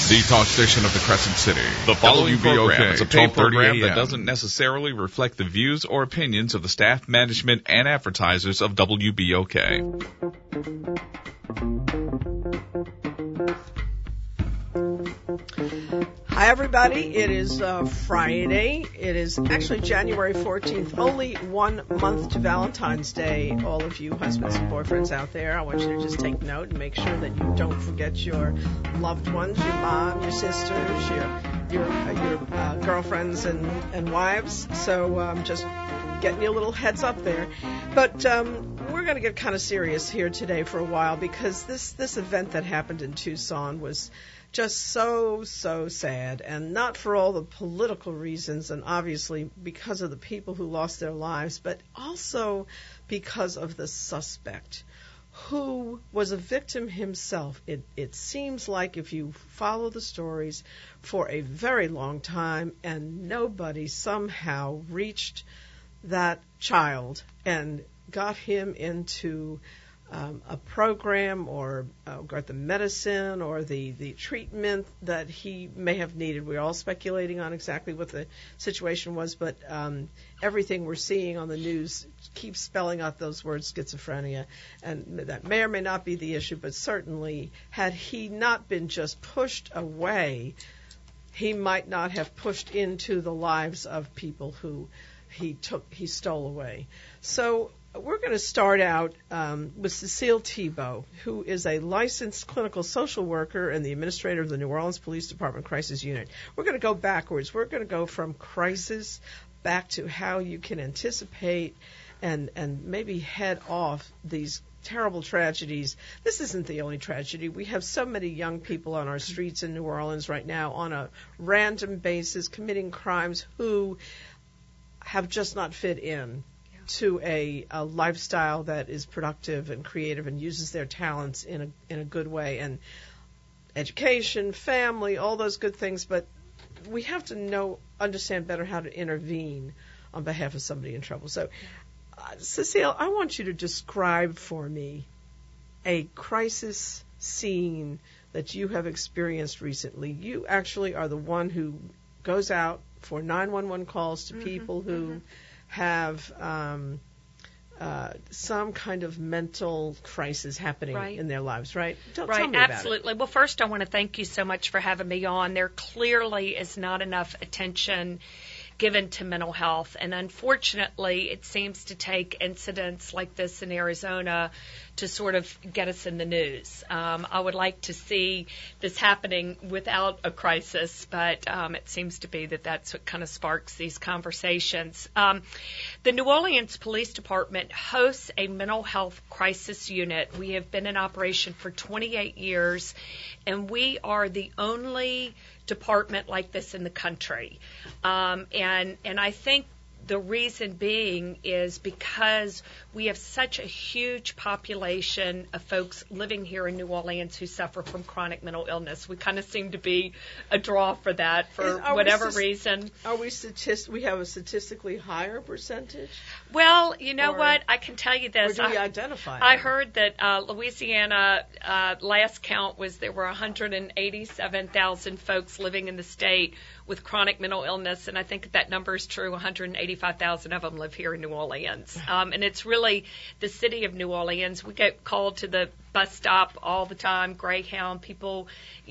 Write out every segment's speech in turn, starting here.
the talk station of the Crescent City. The following program is a paid program that AM. doesn't necessarily reflect the views or opinions of the staff, management, and advertisers of WBOK. Hi, everybody. It is Friday. It is actually January 14th. Only 1 month to Valentine's Day. All of you husbands and boyfriends out there, I want you to just take note and make sure that you don't forget your loved ones, your mom, your sisters, your girlfriends and wives. So just getting you a little heads up there. But we're going to get kind of serious here today for a while because this event that happened in Tucson was just so sad, and not for all the political reasons, and obviously because of the people who lost their lives, but also because of the suspect, who was a victim himself. It seems like, if you follow the stories, for a very long time, and nobody somehow reached that child and got him into a program or got the medicine or the treatment that he may have needed. We're all speculating on exactly what the situation was, but everything we're seeing on the news keeps spelling out those words, schizophrenia, and that may or may not be the issue, but certainly had he not been just pushed away, he might not have pushed into the lives of people who he stole away. So we're going to start out with Cecile Thibault, who is a licensed clinical social worker and the administrator of the New Orleans Police Department Crisis Unit. We're going to go backwards. We're going to go from crisis back to how you can anticipate and maybe head off these terrible tragedies. This isn't the only tragedy. We have so many young people on our streets in New Orleans right now on a random basis committing crimes who have just not fit in to a lifestyle that is productive and creative and uses their talents in a good way, and education, family, all those good things. But we have to understand better how to intervene on behalf of somebody in trouble. So, Cecile, I want you to describe for me a crisis scene that you have experienced recently. You actually are the one who goes out for 911 calls to people who have some kind of mental crisis happening in their lives, right? Tell me about absolutely. Well, first, I want to thank you so much for having me on. There clearly is not enough attention given to mental health, and unfortunately, it seems to take incidents like this in Arizona to sort of get us in the news. I would like to see this happening without a crisis, but it seems to be that that's what kind of sparks these conversations. The New Orleans Police Department hosts a mental health crisis unit. We have been in operation for 28 years, and we are the only department like this in the country. And I think the reason being is because we have such a huge population of folks living here in New Orleans who suffer from chronic mental illness. We kind of seem to be a draw for that for whatever reason. Are we we have a statistically higher percentage? Well, you know what? I can tell you this. Or do we identify I heard that Louisiana, last count was there were 187,000 folks living in the state with chronic mental illness, and I think that number is true. 185,000 of them live here in New Orleans. And it's really the city of New Orleans. We get called to the bus stop all the time, Greyhound, people,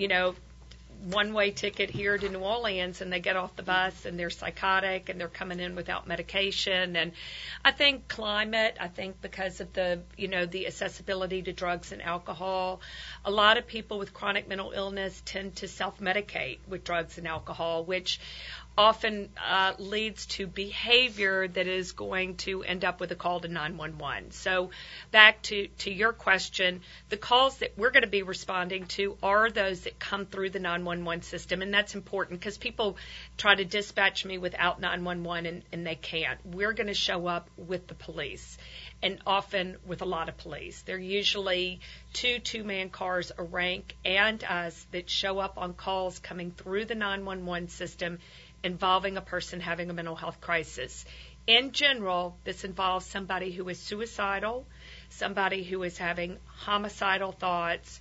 one-way ticket here to New Orleans, and they get off the bus and they're psychotic and they're coming in without medication. And I think climate, because of the accessibility to drugs and alcohol, a lot of people with chronic mental illness tend to self-medicate with drugs and alcohol, which often leads to behavior that is going to end up with a call to 911. So back to your question, the calls that we're going to be responding to are those that come through the 911 system, and that's important because people try to dispatch me without 911 and they can't. We're going to show up with the police, and often with a lot of police. They're usually two-man cars, a rank, and us that show up on calls coming through the 911 system involving a person having a mental health crisis. In general, this involves somebody who is suicidal, somebody who is having homicidal thoughts,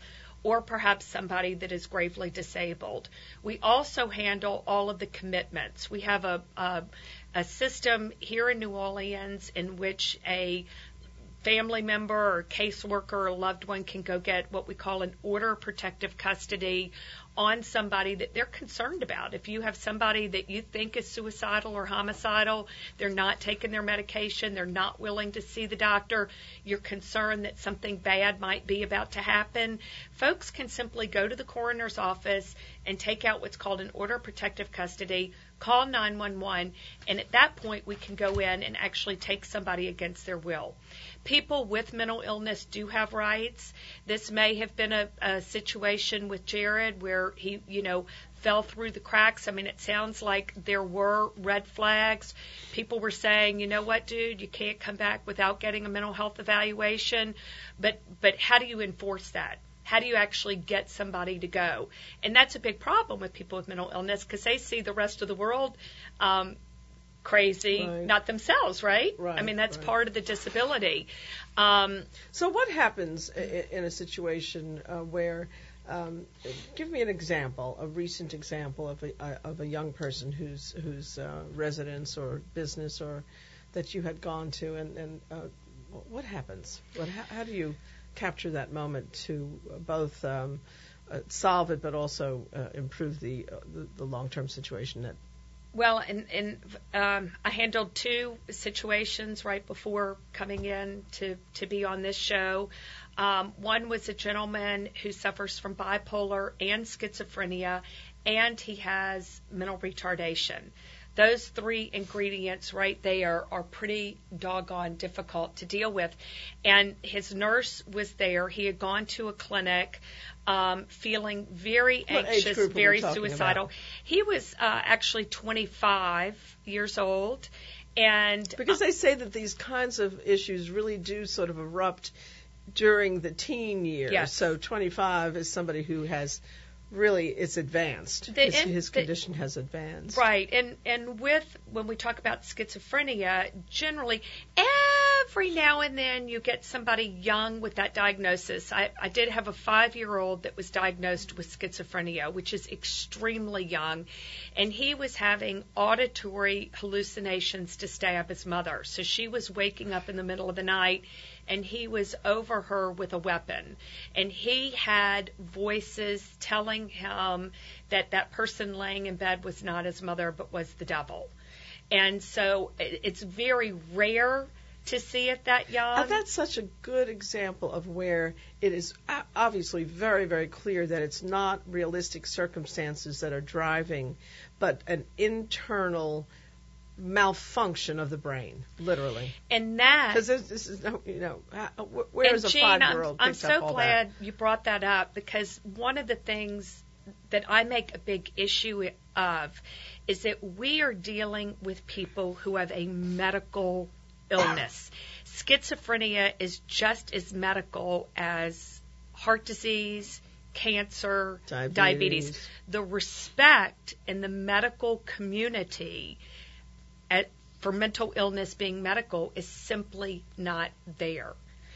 or perhaps somebody that is gravely disabled. We also handle all of the commitments. We have a system here in New Orleans in which a family member or caseworker or loved one can go get what we call an order of protective custody on somebody that they're concerned about. If you have somebody that you think is suicidal or homicidal, they're not taking their medication, they're not willing to see the doctor, you're concerned that something bad might be about to happen, folks can simply go to the coroner's office and take out what's called an order of protective custody, call 911, and at that point we can go in and actually take somebody against their will. People with mental illness do have rights. This may have been a situation with Jared where he, fell through the cracks. I mean, it sounds like there were red flags. People were saying, you know what, dude, you can't come back without getting a mental health evaluation. But how do you enforce that? How do you actually get somebody to go? And that's a big problem with people with mental illness because they see the rest of the world crazy, right. Not themselves, right? Right, I mean, that's right. part of the disability. So what happens in a situation where, give me an example, a recent example of a young person whose residence or business or that you had gone to, and what happens? How do you capture that moment to both solve it but also improve the long-term situation? Well, I handled two situations right before coming in to be on this show. One was a gentleman who suffers from bipolar and schizophrenia, and he has mental retardation. Those three ingredients right there are pretty doggone difficult to deal with. And his nurse was there. He had gone to a clinic feeling very anxious, very suicidal. About? He was actually 25 years old. And because they say that these kinds of issues really do sort of erupt during the teen years. Yes. So 25 is somebody who has really, it's advanced. His condition has advanced. Right. And when we talk about schizophrenia, generally, every now and then you get somebody young with that diagnosis. I did have a 5-year-old that was diagnosed with schizophrenia, which is extremely young. And he was having auditory hallucinations to stab his mother. So she was waking up in the middle of the night, and he was over her with a weapon. And he had voices telling him that that person laying in bed was not his mother, but was the devil. And so it's very rare to see it that young. That's such a good example of where it is obviously very, very clear that it's not realistic circumstances that are driving, but an internal malfunction of the brain, literally. And that, because this is where is a 5-year-old? I'm so glad you brought that up, because one of the things that I make a big issue of is that we are dealing with people who have a medical illness. Schizophrenia is just as medical as heart disease, cancer, diabetes. The respect in the medical community for mental illness being medical is simply not there.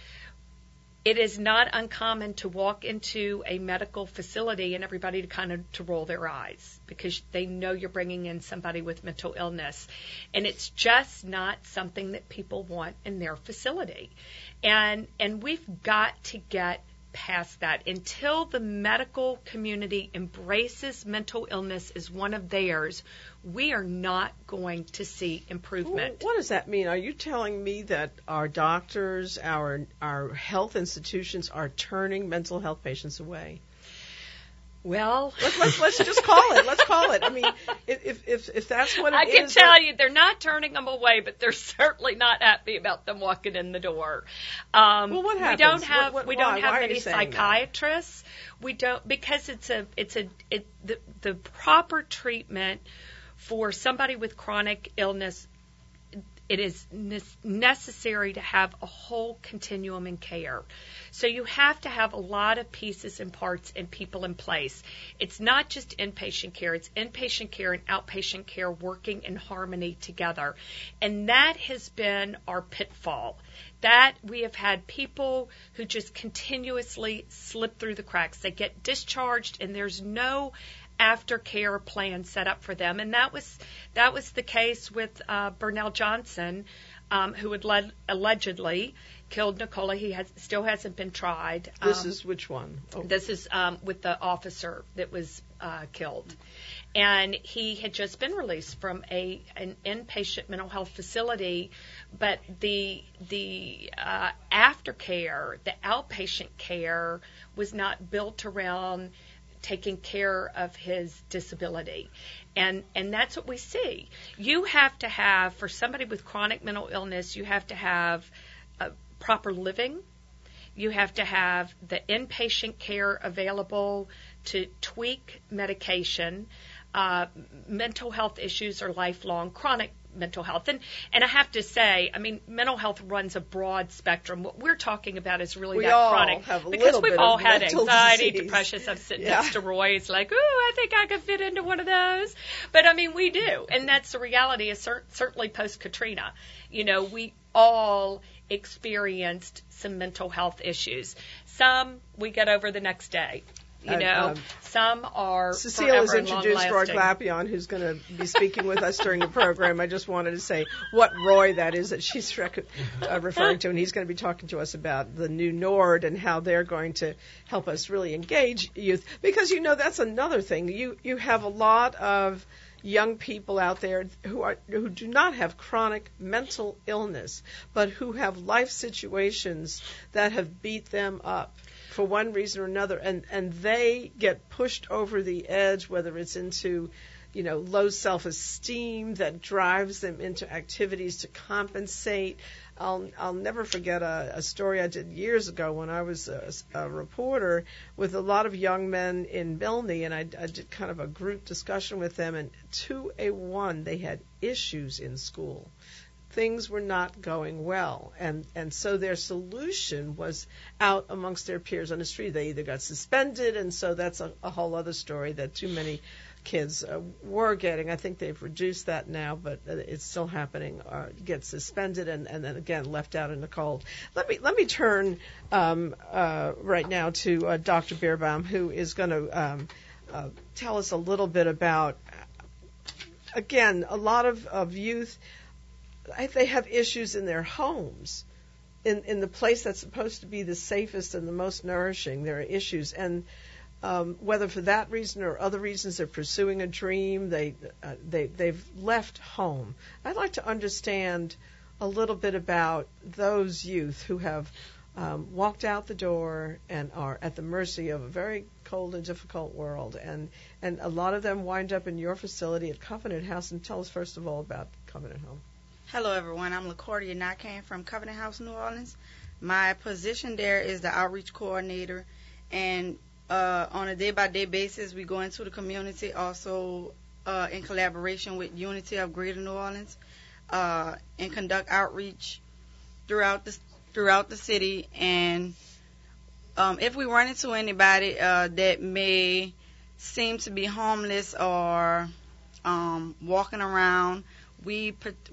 It is not uncommon to walk into a medical facility and everybody to roll their eyes because they know you're bringing in somebody with mental illness. And it's just not something that people want in their facility. And we've got to get past that. Until the medical community embraces mental illness as one of theirs, we are not going to see improvement. What does that mean? Are you telling me that our doctors, our health institutions are turning mental health patients away? Well, let's just call it. Let's call it. I mean, if that's what it is. I can tell you they're not turning them away, but they're certainly not happy about them walking in the door. Well, what happens? We don't have many psychiatrists. That? We don't, because the proper treatment for somebody with chronic illness it is necessary to have a whole continuum in care. So you have to have a lot of pieces and parts and people in place. It's not just inpatient care. It's inpatient care and outpatient care working in harmony together. And that has been our pitfall. That we have had people who just continuously slip through the cracks. They get discharged and there's no aftercare plan set up for them. And that was the case with Burnell Johnson, who had allegedly killed Nicola. He still hasn't been tried. This is which one? Oh. This is with the officer that was killed. And he had just been released from an inpatient mental health facility, but the aftercare, the outpatient care, was not built around taking care of his disability. And that's what we see. You have to have, for somebody with chronic mental illness, you have to have proper living. You have to have the inpatient care available to tweak medication. Mental health issues are lifelong, chronic mental health. And I have to say, I mean, mental health runs a broad spectrum. What we're talking about is really that chronic. Because we've all had anxiety, depression. I'm sitting next to Roy. It's like, ooh, I think I could fit into one of those. But, I mean, we do. And that's the reality, is certainly post-Katrina. You know, we all experienced some mental health issues. Some we get over the next day. You know, some are Cecile has introduced Roy Glapion, who's going to be speaking with us during the program. I just wanted to say what Roy that is that she's referring to, and he's going to be talking to us about the new NORD and how they're going to help us really engage youth. Because, you know, that's another thing. You have a lot of young people out there who do not have chronic mental illness, but who have life situations that have beat them up for one reason or another, and they get pushed over the edge, whether it's into, you know, low self-esteem that drives them into activities to compensate. I'll never forget a story I did years ago when I was a reporter with a lot of young men in Milne, and I did kind of a group discussion with them, and to a one, they had issues in school. Things were not going well, and so their solution was out amongst their peers on the street. They either got suspended, and so that's a whole other story that too many kids were getting. I think they've reduced that now, but it's still happening. Get suspended and then again left out in the cold. Let me turn right now to Dr. Bierbaum, who is going to tell us a little bit about, again, a lot of youth. They have issues in their homes, in the place that's supposed to be the safest and the most nourishing. There are issues, and whether for that reason or other reasons, they're pursuing a dream. They've left home. I'd like to understand a little bit about those youth who have walked out the door and are at the mercy of a very cold and difficult world, and a lot of them wind up in your facility at Covenant House. And tell us first of all about Covenant Home. Hello, everyone. I'm LaCordia Nakane from Covenant House, New Orleans. My position there is the outreach coordinator, and on a day-by-day basis, we go into the community, also in collaboration with Unity of Greater New Orleans, and conduct outreach throughout the city. And if we run into anybody that may seem to be homeless or walking around, we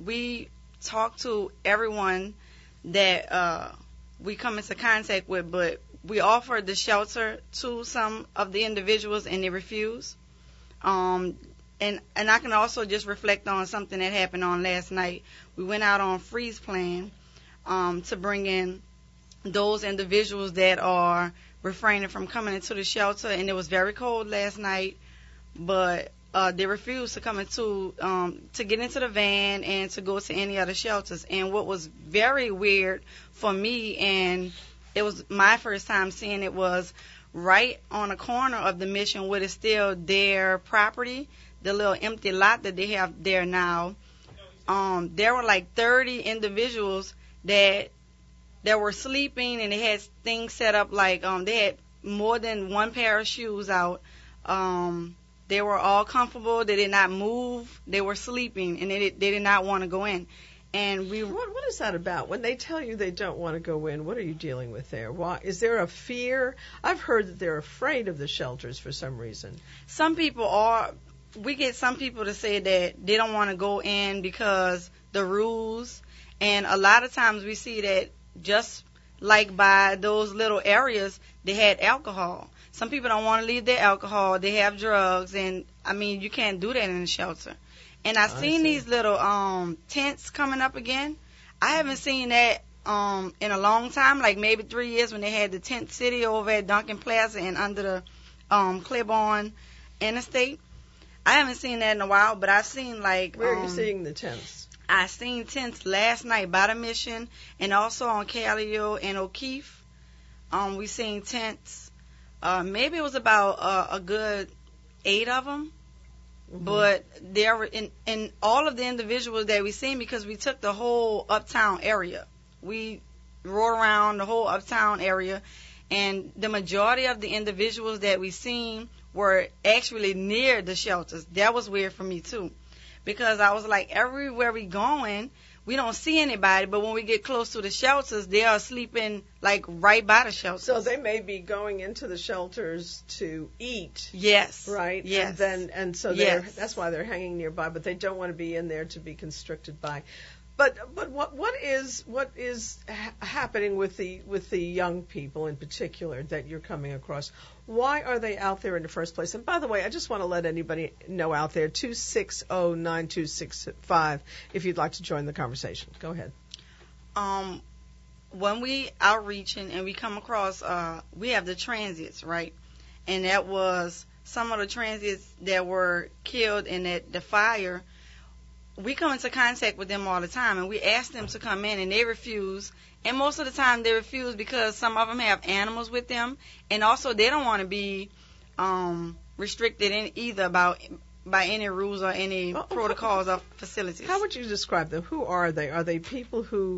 talk to everyone that we come into contact with, but we offer the shelter to some of the individuals, and they refuse. And I can also just reflect on something that happened on last night. We went out on freeze plan to bring in those individuals that are refraining from coming into the shelter, and it was very cold last night, but they refused to come into to get into the van and to go to any other shelters. And what was very weird for me, and it was my first time seeing it, was right on the corner of the Mission, what is still their property, the little empty lot that they have there now. There were like 30 individuals that were sleeping, and they had things set up like they had more than one pair of shoes out. They were all comfortable. They did not move. They were sleeping, and they did not want to go in. And what is that about? When they tell you they don't want to go in, what are you dealing with there? Why is there a fear? I've heard that they're afraid of the shelters for some reason. Some people are. We get some people to say that they don't want to go in because the rules, and a lot of times we see that just like by those little areas, they had alcohol. Some people don't want to leave their alcohol. They have drugs, and I mean, you can't do that in a shelter. And I've seen these little tents coming up again. I haven't seen that in a long time, like maybe 3 years when they had the tent city over at Duncan Plaza and under the Claiborne Interstate. I haven't seen that in a while, but I've seen like... Where are you seeing the tents? I seen tents last night by the Mission and also on Callio and O'Keefe. We seen tents. Maybe it was about a good 8 of them. Mm-hmm. But there were in all of the individuals that we seen, because we took the whole uptown area. We rode around the whole uptown area, and the majority of the individuals that we seen were actually near the shelters. That was weird for me too, because I was like, everywhere we going, we don't see anybody, but when we get close to the shelters, they are sleeping like right by the shelters. So they may be going into the shelters to eat. Yes. Right? Yes. And so that's why they're hanging nearby, but they don't want to be in there to be constricted by. But what is happening with the young people in particular that you're coming across? Why are they out there in the first place? And by the way, I just want to let anybody know out there, 260-9265, if you'd like to join the conversation. Go ahead. When we outreaching and we come across, we have the transits, right? And that was some of the transits that were killed in the fire. We come into contact with them all the time, and we ask them to come in, and they refuse. And most of the time they refuse because some of them have animals with them, and also they don't want to be restricted in either by any rules or any protocols of facilities. How would you describe them? Who are they? Are they people who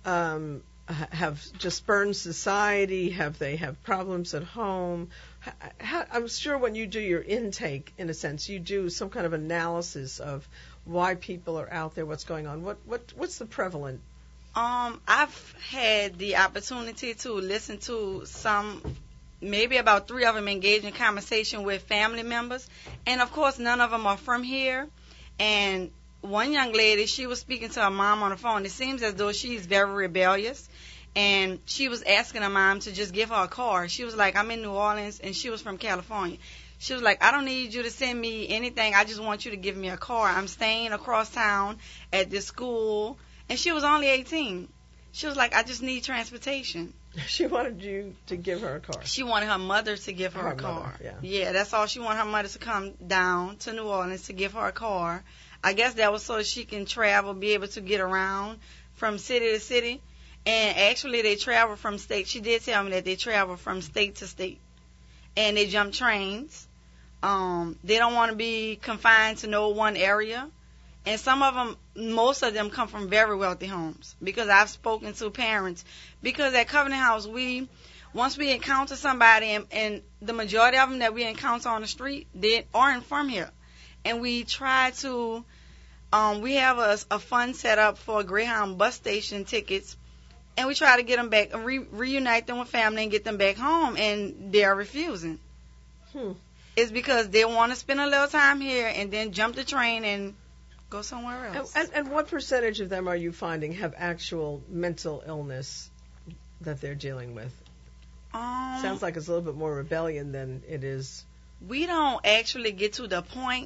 have just burned society? Have they have problems at home? I'm sure when you do your intake, in a sense, you do some kind of analysis of why people are out there, what's going on. What's the prevalent? I've had the opportunity to listen to maybe about 3 of them engage in conversation with family members, and of course none of them are from here. And one young lady, she was speaking to her mom on the phone. It seems as though she's very rebellious, and she was asking her mom to just give her a car. She was like, I'm in New Orleans, and she was from California. She was like, I don't need you to send me anything. I just want you to give me a car. I'm staying across town at this school. And she was only 18. She was like, I just need transportation. She wanted you to give her a car. She wanted her mother to give her a car. Mother, yeah, that's all. She wanted her mother to come down to New Orleans to give her a car. I guess that was so she can travel, be able to get around from city to city. And actually, they travel from state. She did tell me that they travel from state to state. And they jump trains. They don't want to be confined to no one area. And some of them, most of them come from very wealthy homes, because I've spoken to parents. Because at Covenant House, once we encounter somebody, and the majority of them that we encounter on the street, they aren't from here. And we try to, we have a fund set up for Greyhound bus station tickets, and we try to get them back, reunite them with family and get them back home, and they're refusing. It's because they want to spend a little time here and then jump the train and go somewhere else. And what percentage of them are you finding have actual mental illness that they're dealing with? Sounds like it's a little bit more rebellion than it is. We don't actually get to the point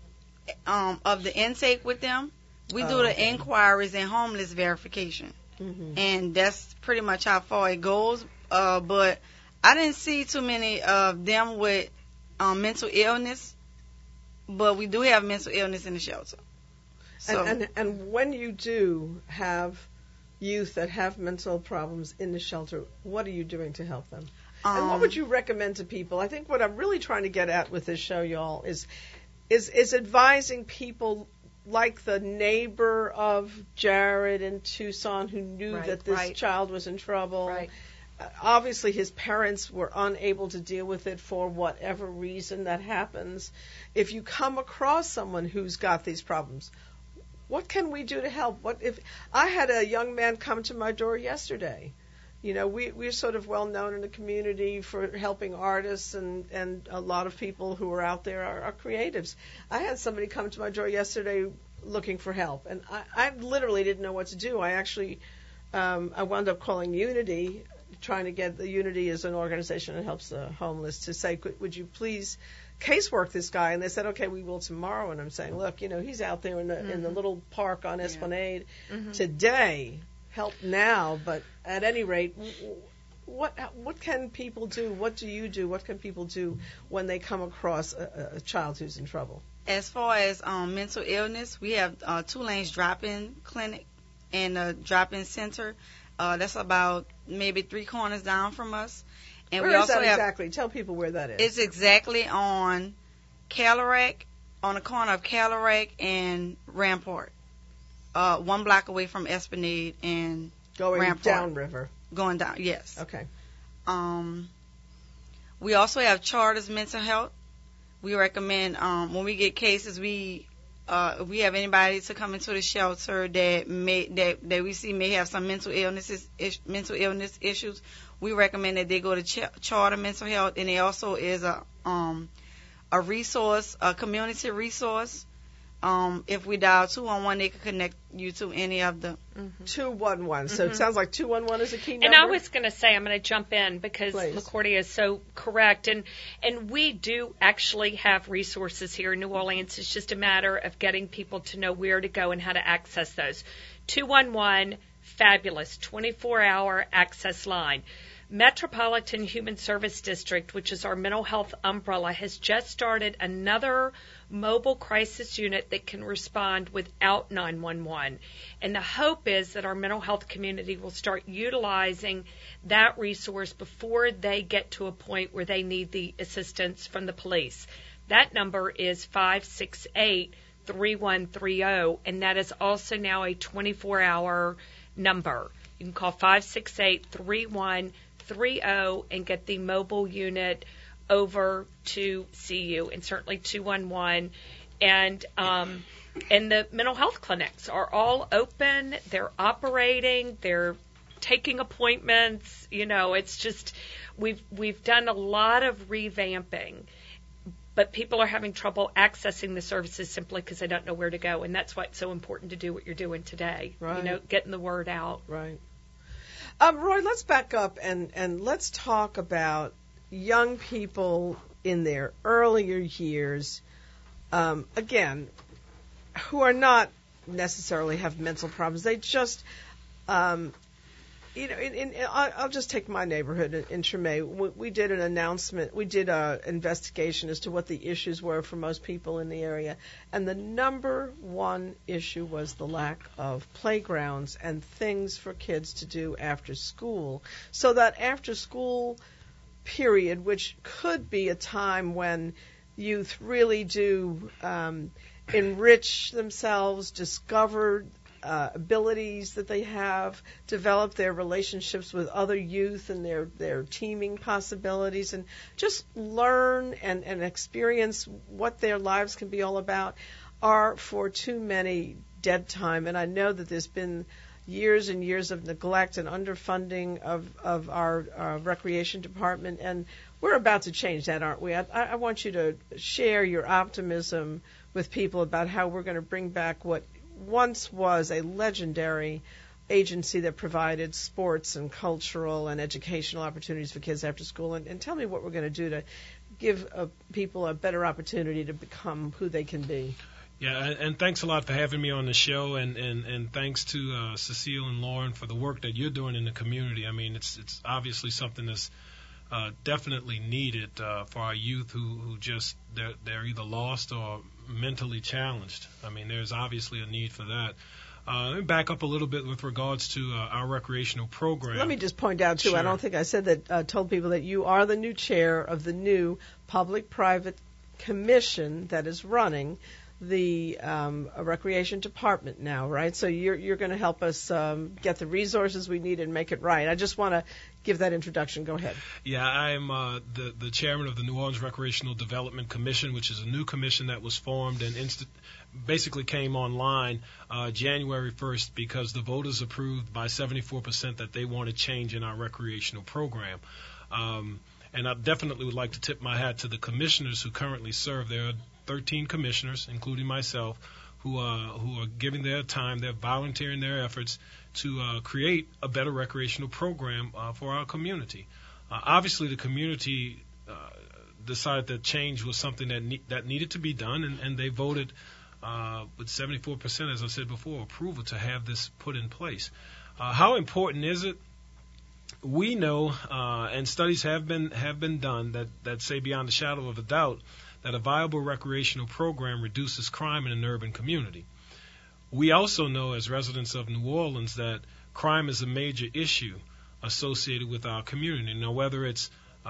of the intake with them. We do the inquiries and homeless verification. Mm-hmm. And that's pretty much how far it goes. But I didn't see too many of them with mental illness, but we do have mental illness in the shelter. So. And when you do have youth that have mental problems in the shelter, what are you doing to help them? And what would you recommend to people? I think what I'm really trying to get at with this show, y'all, is advising people like the neighbor of Jared in Tucson who knew that this child was in trouble. Right. Obviously, his parents were unable to deal with it for whatever reason that happens. If you come across someone who's got these problems, What can we do to help? What if I had a young man come to my door yesterday? We're sort of well known in the community for helping artists, and a lot of people who are out there are creatives. I had somebody come to my door yesterday looking for help, and I literally didn't know what to do. I actually I wound up calling Unity, trying to get the Unity is an organization that helps the homeless, to say, would you please casework this guy? And they said, okay, we will tomorrow. And I'm saying, look, he's out there in the little park on Esplanade today. Help now, but at any rate, what can people do? What do you do? What can people do when they come across a child who's in trouble? As far as mental illness, we have Tulane's drop-in clinic and a drop-in center. That's about maybe 3 corners down from us. And where we is also that have, exactly? Tell people where that is. It's exactly on Calarac, on the corner of Calarac and Rampart. 1 block away from Esplanade and going Rampart. downriver. Going down, yes. Okay. We also have Charters Mental Health. We recommend when we get cases, if we have anybody to come into the shelter that we see may have some mental illness issues, we recommend that they go to Charter Mental Health, and there also is a resource, a community resource. If we dial 211, they can connect you to any of the 211. So it sounds like 211 is a key number. And I was going to say, I'm going to jump in because Please. LaCordia is so correct. And we do actually have resources here in New Orleans. It's just a matter of getting people to know where to go and how to access those. 211, fabulous, 24-hour access line. Metropolitan Human Service District, which is our mental health umbrella, has just started another mobile crisis unit that can respond without 911. And the hope is that our mental health community will start utilizing that resource before they get to a point where they need the assistance from the police. That number is 568-3130, and that is also now a 24-hour number. You can call 568-3130 and get the mobile unit over to see you, and certainly 211. And the mental health clinics are all open. They're operating. They're taking appointments. It's just we've done a lot of revamping, but people are having trouble accessing the services simply because they don't know where to go, and that's why it's so important to do what you're doing today. Right. Getting the word out. Right. Roy, let's back up and let's talk about young people in their earlier years, again, who are not necessarily have mental problems. They just, I'll just take my neighborhood in Treme. We did an announcement. We did an investigation as to what the issues were for most people in the area. And the number one issue was the lack of playgrounds and things for kids to do after school. So that after school period, which could be a time when youth really do enrich themselves, discover abilities that they have, develop their relationships with other youth and their teaming possibilities, and just learn and experience what their lives can be all about, are for too many dead time. And I know that there's been years and years of neglect and underfunding of our recreation department, and we're about to change that, aren't we? I want you to share your optimism with people about how we're going to bring back what once was a legendary agency that provided sports and cultural and educational opportunities for kids after school, and tell me what we're going to do to give people a better opportunity to become who they can be. Yeah, and thanks a lot for having me on the show, and thanks to Cecile and Lauren for the work that you're doing in the community. I mean, it's obviously something that's definitely needed for our youth who just they're either lost or mentally challenged. I mean, there's obviously a need for that. Let me back up a little bit with regards to our recreational program. Let me just point out, too, Sure. I don't think I said that, told people that you are the new chair of the new public-private commission that is running the recreation department now, right? So you're going to help us get the resources we need and make it right. I just want to give that introduction. Go ahead. Yeah, I'm the chairman of the New Orleans Recreational Development Commission, which is a new commission that was formed and basically came online January 1st because the voters approved by 74% that they want to change in our recreational program. And I definitely would like to tip my hat to the commissioners who currently serve. There are 13 commissioners, including myself, who are giving their time, they're volunteering their efforts to create a better recreational program for our community. Obviously, the community decided that change was something that needed to be done, and they voted with 74%, as I said before, approval to have this put in place. How important is it? We know, and studies have been done that say beyond a shadow of a doubt that a viable recreational program reduces crime in an urban community. We also know, as residents of New Orleans, that crime is a major issue associated with our community. Now, whether it's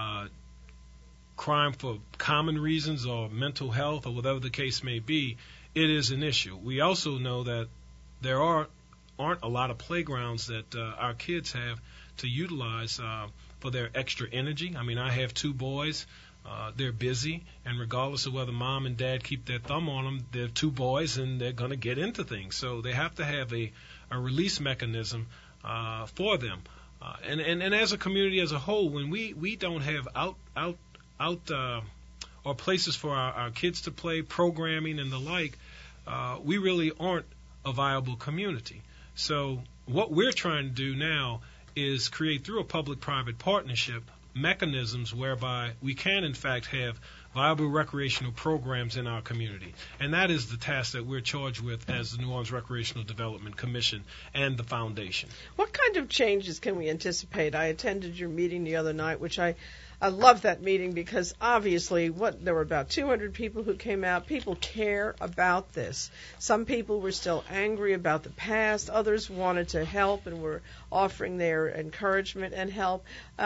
crime for common reasons or mental health or whatever the case may be, it is an issue. We also know that there aren't a lot of playgrounds that our kids have to utilize for their extra energy. I mean, I have 2 boys. They're busy, and regardless of whether mom and dad keep their thumb on them, they're 2 boys, and they're going to get into things. So they have to have a release mechanism for them. And as a community as a whole, when we don't have out or places for our kids to play, programming and the like, we really aren't a viable community. So what we're trying to do now is create, through a public-private partnership, mechanisms whereby we can, in fact, have viable recreational programs in our community. And that is the task that we're charged with as the New Orleans Recreational Development Commission and the foundation. What kind of changes can we anticipate? I attended your meeting the other night, which I love that meeting because obviously there were about 200 people who came out. People care about this. Some people were still angry about the past. Others wanted to help and were offering their encouragement and help.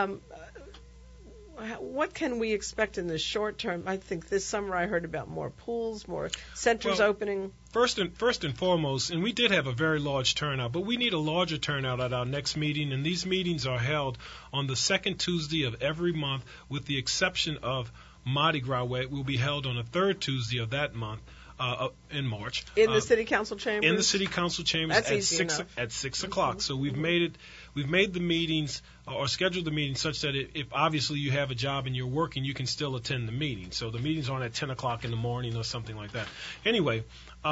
What can we expect in the short term? I think this summer I heard about more pools, more centers opening. First and foremost, and we did have a very large turnout, but we need a larger turnout at our next meeting, and these meetings are held on the second Tuesday of every month, with the exception of Mardi Gras, where it will be held on the third Tuesday of that month. In March. In the City Council chambers? In the City Council chambers at 6 o'clock. So we've made the meetings or scheduled the meetings such that if obviously you have a job and you're working, you can still attend the meeting. So the meetings aren't at 10 o'clock in the morning or something like that. Anyway,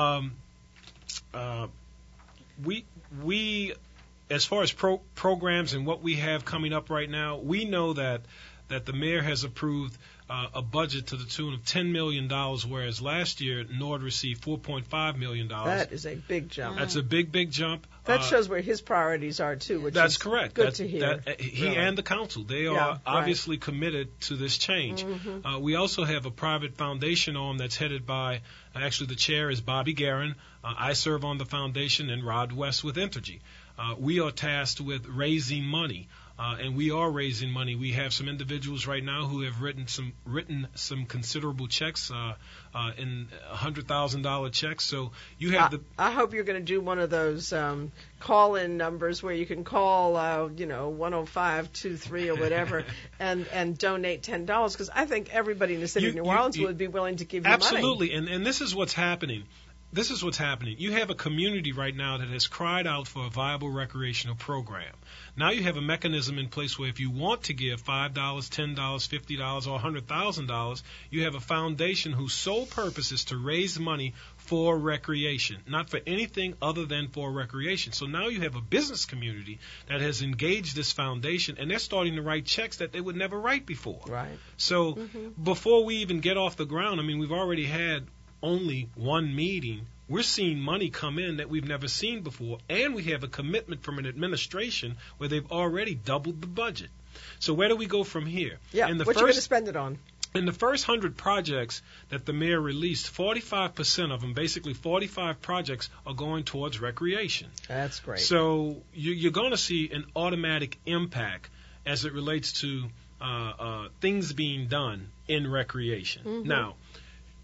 we as far as programs and what we have coming up right now, we know that the mayor has approved a budget to the tune of $10 million, whereas last year Nord received $4.5 million. That is a big jump. That's a big jump. That shows where his priorities are, too, which that's is correct. Good to hear. He and the council, they are obviously committed to this change. Mm-hmm. We also have a private foundation arm that's headed by, actually the chair is Bobby Guerin. I serve on the foundation, and Rod West with Entergy. We are tasked with raising money. And we are raising money. We have some individuals right now who have written some considerable checks, in $100,000 checks. So you have I hope you're going to do one of those call-in numbers where you can call, 10523 or whatever, and donate $10, because I think everybody in the city of New Orleans would be willing to give you money. Absolutely, and this is what's happening. This is what's happening. You have a community right now that has cried out for a viable recreational program. Now you have a mechanism in place where if you want to give $5, $10, $50, or $100,000, you have a foundation whose sole purpose is to raise money for recreation, not for anything other than for recreation. So now you have a business community that has engaged this foundation, and they're starting to write checks that they would never write before. Right. So before we even get off the ground, I mean, we've already had only one meeting. We're seeing money come in that we've never seen before, and we have a commitment from an administration where they've already doubled the budget. So where do we go from here? Yeah, what you going to spend it on? In the first 100 projects that the mayor released, 45% of them, basically 45 projects, are going towards recreation. That's great. So you're going to see an automatic impact as it relates to things being done in recreation. Mm-hmm. Now,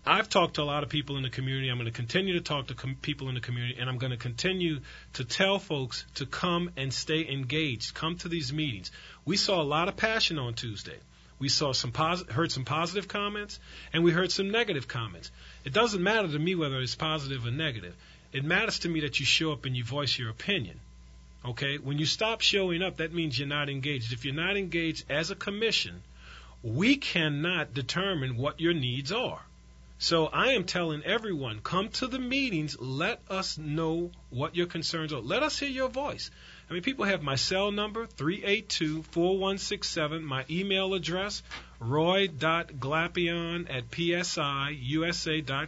I've talked to a lot of people in the community. I'm going to continue to talk to people in the community, and I'm going to continue to tell folks to come and stay engaged. Come to these meetings. We saw a lot of passion on Tuesday. We saw heard some positive comments, and we heard some negative comments. It doesn't matter to me whether it's positive or negative. It matters to me that you show up and you voice your opinion. Okay? When you stop showing up, that means you're not engaged. If you're not engaged as a commission, we cannot determine what your needs are. So I am telling everyone, come to the meetings. Let us know what your concerns are. Let us hear your voice. I mean, people have my cell number, 382-4167, my email address, roy.glapion@psiusa.com.